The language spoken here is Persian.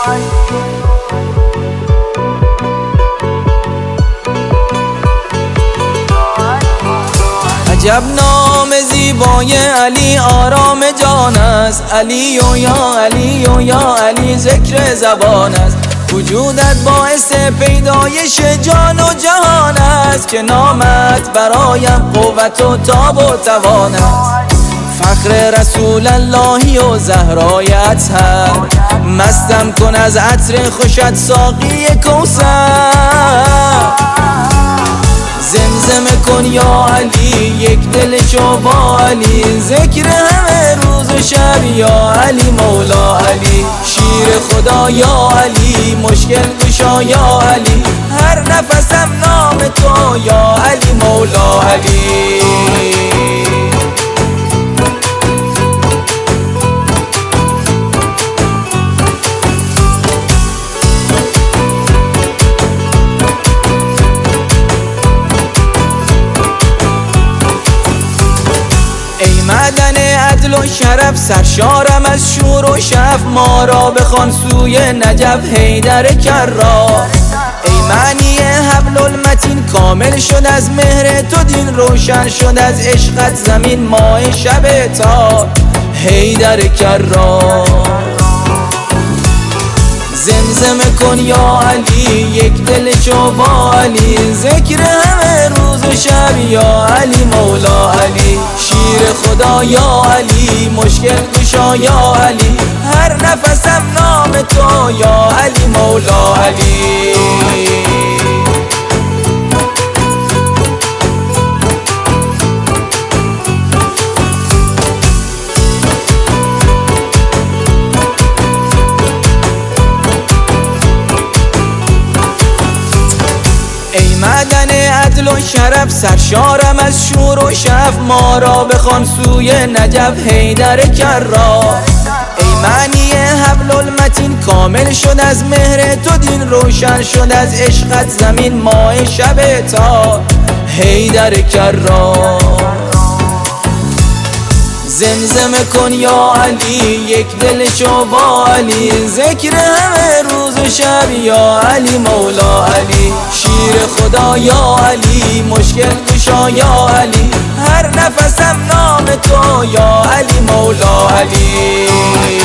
عجب نام زیبای علی آرام جان است. علی و یا علی و یا علی ذکر زبان است. وجودت باعث پیدایش جان و جهان است که نامت برایم قوت و تاب و توان است. فخر رسول اللهی و زهرایت هر مستم کن از عطر خوشت ساقی کوثر. زمزمه کن یا علی یک دل شو با علی ذکر همه روز و شب یا علی مولا علی شیر خدا یا علی مشکل گشا یا علی هر نفسم نام تو یا علی مولا علی. ای معدن عدل و شرف سرشارم از شور و شف ما را بخوان سوی نجف حیدر کرار. ای معنی حبل المتین کامل شد از مهر تو دین روشن شد از عشقت زمین ماه شب تار حیدر کرار. زمزمه کن یا علی یک دل شو با علی ذکر همه روز و شب یا علی مولا علی شیر خدا یا علی مشکل گشا یا علی هر نفسم نام تو یا علی مولا علی. ای معدن عدل و شرف سرشارم از شور و شف ما را بخوان سوی نجف حیدر کرار. ای معنی حبل المتین کامل شد از مهر تو دین روشن شد از عشقت زمین ماه شب تار حیدر کرار. زمزمه کن یا علی یک دل شو با علی ذکر همه روز و شب یا علی مولا علی شیر خدا یا علی مشکل گشا یا علی هر نفسم نام تو یا علی مولا علی.